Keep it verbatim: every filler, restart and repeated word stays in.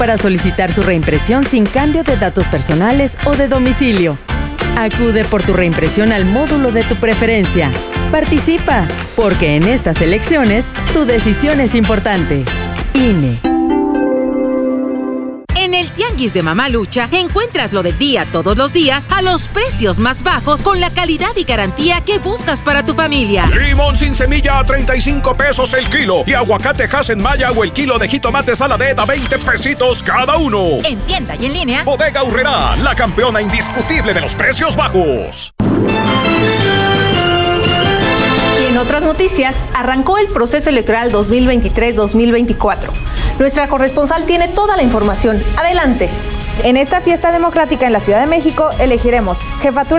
para solicitar su reimpresión sin cambio de datos personales o de domicilio. Acude por tu reimpresión al módulo de tu preferencia. Participa, porque en estas elecciones tu decisión es importante. I N E. En el Tianguis de Mamalucha encuentras lo del día todos los días a los precios más bajos con la calidad y garantía que buscas para tu familia. Limón sin semilla a treinta y cinco pesos el kilo y aguacate Hass Maya o el kilo de jitomate Saladet a veinte pesitos cada uno. En tienda y en línea. Bodega Aurrerá, la campeona indiscutible de los precios bajos. En otras noticias, arrancó el proceso electoral dos mil veintitrés dos mil veinticuatro. Nuestra corresponsal tiene toda la información. Adelante. En esta fiesta democrática en la Ciudad de México elegiremos jefatura